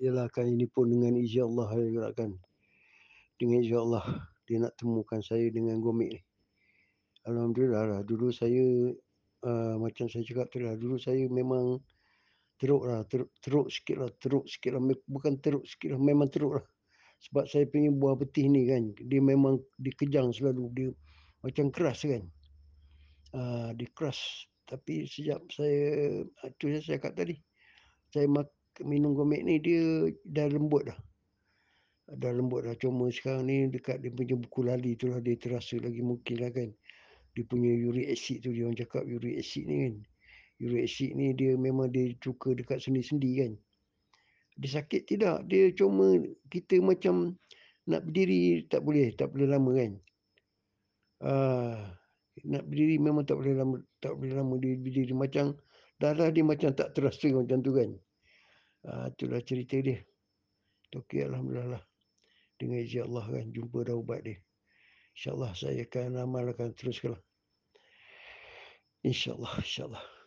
Yalah kan ini pun dengan izin Allah saya gerakkan. Dengan izin Allah dia nak temukan saya dengan Gomik ni. Alhamdulillah lah dulu saya macam saya cakap tu lah, dulu saya memang teruk sikit lah, bukan teruk sikit lah, memang teruk lah. Sebab saya punya buah betis ni kan, dia memang dikejang selalu, dia macam keras kan. Dia keras. Tapi sejak saya, tu saya cakap tadi, saya minum Gomik ni dia dah lembut dah. Dah lembut dah. Cuma sekarang ni dekat dia punya buku lali tu lah dia terasa lagi mungkin lah kan. Dia punya uric acid tu, dia orang cakap uric acid ni kan. Uric acid ni dia memang dia suka dekat sendi-sendi kan. Dia sakit tidak, dia cuma kita macam nak berdiri tak boleh lama kan. Nak berdiri memang tak boleh lama dia berdiri, macam darah dia macam tak terasa macam tu kan. Itulah cerita dia. Okey, alhamdulillah lah. Dengan izin Allah kan jumpa dah ubat dia. InsyaAllah saya akan amalkan teruskan. InsyaAllah.